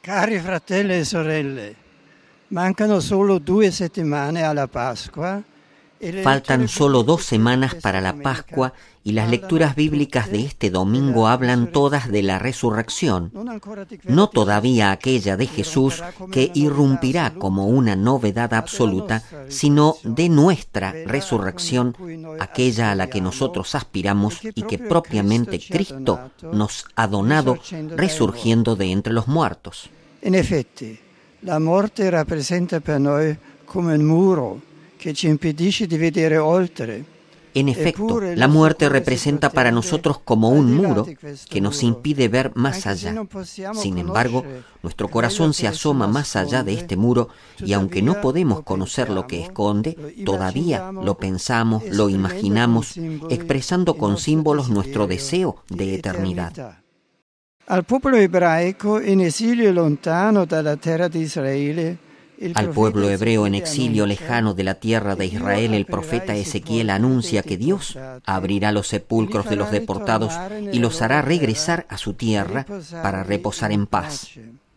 Cari fratelli e sorelle, mancano solo 2 settimane alla Pascua. Faltan solo 2 semanas para la Pascua y las lecturas bíblicas de este domingo hablan todas de la resurrección, no todavía aquella de Jesús que irrumpirá como una novedad absoluta, sino de nuestra resurrección, aquella a la que nosotros aspiramos y que propiamente Cristo nos ha donado resurgiendo de entre los muertos. En effetti, la morte rappresenta per noi come un muro que ci impedisce di vedere oltre. En efecto, la muerte representa para nosotros como un muro que nos impide ver más allá. Sin embargo, nuestro corazón se asoma más allá de este muro y aunque no podemos conocer lo que esconde, todavía lo pensamos, lo imaginamos, expresando con símbolos nuestro deseo de eternidad. Al pueblo hebraico en exilio lontano dalla terra di Israele, al pueblo hebreo en exilio lejano de la tierra de Israel, el profeta Ezequiel anuncia que Dios abrirá los sepulcros de los deportados y los hará regresar a su tierra para reposar en paz.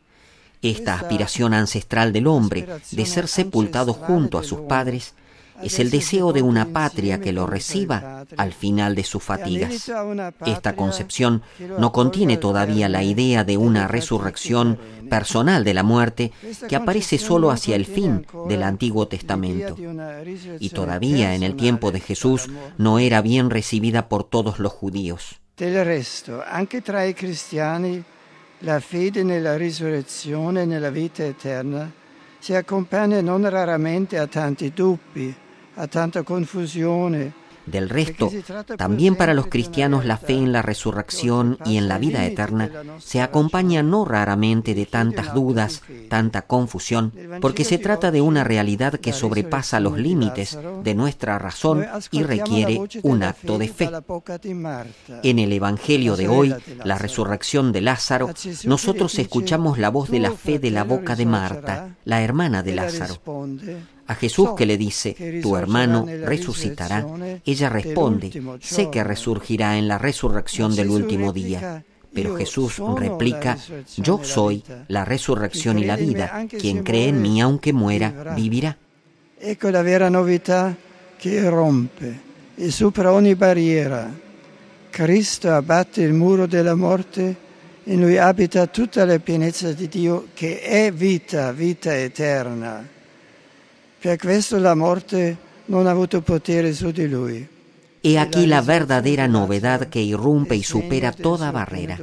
Esta aspiración ancestral del hombre de ser sepultado junto a sus padres es el deseo de una patria que lo reciba al final de sus fatigas. Esta concepción no contiene todavía la idea de una resurrección personal de la muerte que aparece solo hacia el fin del Antiguo Testamento. Y todavía en el tiempo de Jesús no era bien recibida por todos los judíos. Del resto, anche tra i cristiani, la fede nella risurrezione e nella vita eterna si accompagna non raramente a tanti dubbi, a tanta confusione. Del resto, también para los cristianos la fe en la resurrección y en la vida eterna se acompaña no raramente de tantas dudas, tanta confusión, porque se trata de una realidad que sobrepasa los límites de nuestra razón y requiere un acto de fe. En el Evangelio de hoy, la resurrección de Lázaro, nosotros escuchamos la voz de la fe de la boca de Marta, la hermana de Lázaro. A Jesús que le dice, tu hermano resucitará, ella responde, sé que resurgirá en la resurrección del último día. Pero Jesús replica, yo soy la resurrección y la vida, quien cree en mí aunque muera, vivirá. Ecco la vera novità che rompe e supera ogni barriera. Cristo abbatte il muro della morte, in lui abita tutta la pienezza di Dio che è vita, vita eterna. Per questo la morte non ha avuto potere su di lui. He aquí la verdadera novedad que irrumpe y supera toda barrera.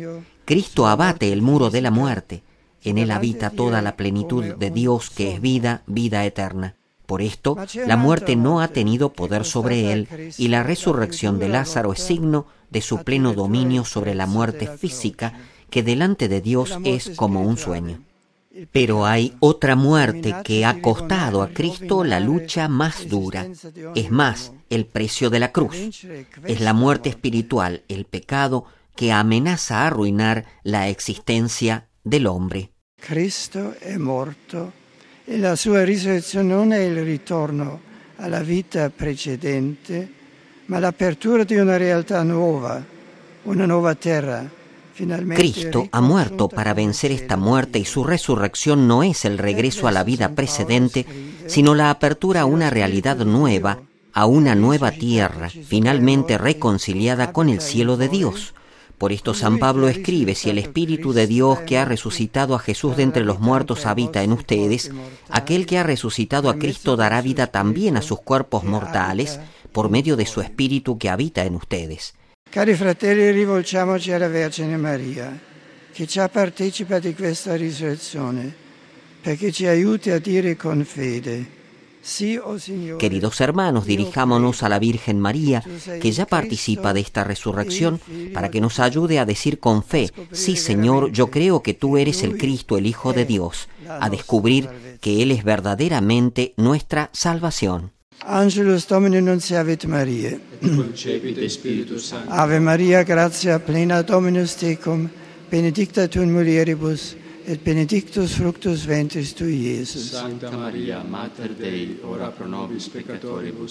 Cristo abate el muro de la muerte. En él habita toda la plenitud de Dios que es vida, vida eterna. Por esto, la muerte no ha tenido poder sobre él y la resurrección de Lázaro es signo de su pleno dominio sobre la muerte física que delante de Dios es como un sueño. Pero hay otra muerte que ha costado a Cristo la lucha más dura. Es más, el precio de la cruz. Es la muerte espiritual, el pecado que amenaza arruinar la existencia del hombre. Cristo è morto e la sua risurrezione non è il ritorno alla vita precedente, ma l'apertura di una realtà nuova, una nuova terra. Cristo ha muerto para vencer esta muerte y su resurrección no es el regreso a la vida precedente, sino la apertura a una realidad nueva, a una nueva tierra, finalmente reconciliada con el cielo de Dios. Por esto San Pablo escribe, si el Espíritu de Dios que ha resucitado a Jesús de entre los muertos habita en ustedes, aquel que ha resucitado a Cristo dará vida también a sus cuerpos mortales por medio de su Espíritu que habita en ustedes. Cari fratelli, rivolgiamoci alla Vergine Maria, che già partecipa di questa risurrezione, perché ci aiuti a dire con fede, sì, oh Signore. Queridos hermanos, dirijámonos a la Virgen María, que ya participa de esta resurrección, para que nos ayude a decir con fe, sí, Señor, yo creo que tú eres el Cristo, el Hijo de Dios, a descubrir que Él es verdaderamente nuestra salvación. Angelus Domini nunciavit Mariae. Ave Maria, gratia plena Dominus tecum, benedicta tu in mulieribus, et benedictus fructus ventris tui, Iesus. Sancta Maria, Mater Dei, ora pro nobis peccatoribus,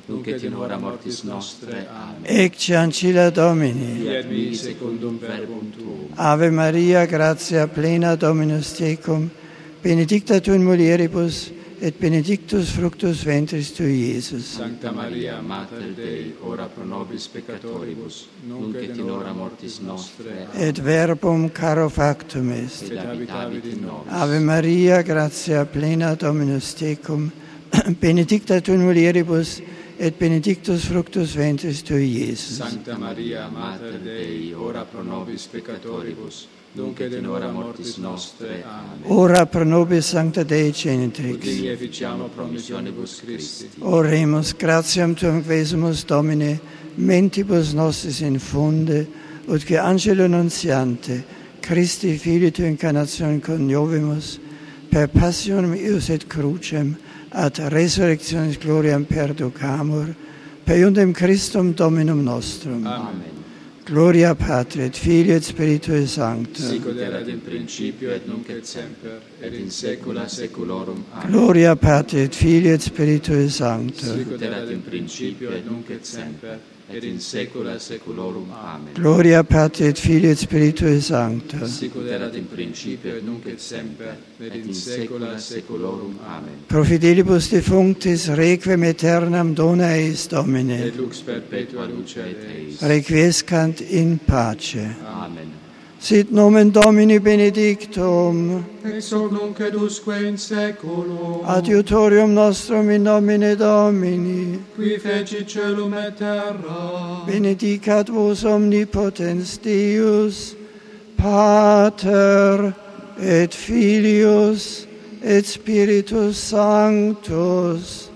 nunc et in hora mortis nostre. Amen. Ecce ancilla Domini. Fiat mi secundum verbum tuum. Ave Maria, gratia plena Dominus tecum, benedicta tu in mulieribus, et benedictus fructus ventris tui, Iesus. Sancta Maria, Mater Dei, ora pro nobis peccatoribus, nunc et in hora mortis nostre. Amen. Et verbum caro factum est. Et habitavit in nobis. Ave Maria, gratia plena Dominus tecum, benedicta tu in mulieribus, et benedictus fructus ventris tui, Iesus. Sancta Maria, Mater Dei, ora pro nobis peccatoribus, nunc et in hora mortis nostre. Amen. Ora pro nobis Sancta Dei Genitrix. Udini efficiamo promissionibus Christi. Oremus, gratiam tuam quesumus Domine, mentibus nostris infunde, ut que angelo nuntiante, Christi Filii tu incarnatione coniovimus, per passionem eius et crucem, ad resurrectionis gloriam perducamur, per iundem Christum Dominum nostrum. Amen. Gloria Patri et Filii et Spiritui Sancto. Sic ut erat in principio et nunc et semper, et in saecula saeculorum. Amen. Gloria Patri et Filii et Spiritui Sancto. Sic ut erat in principio et nunc et semper, et in saecula saeculorum. Amen. Gloria Patri et Filii et Spiritui Sancto. Sic ut erat in principio et nunc et semper, et in saecula saeculorum. Amen. Pro fidelibus defunctis requiem aeternam dona eis Domine. Et lux perpetua lucet eis. Requiescant in pace. Amen. Sit nomen Domini benedictum. Ex hoc nunc et usque in saeculum. Adiutorium nostrum in nomine Domini. Qui fecit caelum et terra. Benedicat vos omnipotens Deus, Pater et Filius et Spiritus Sanctus.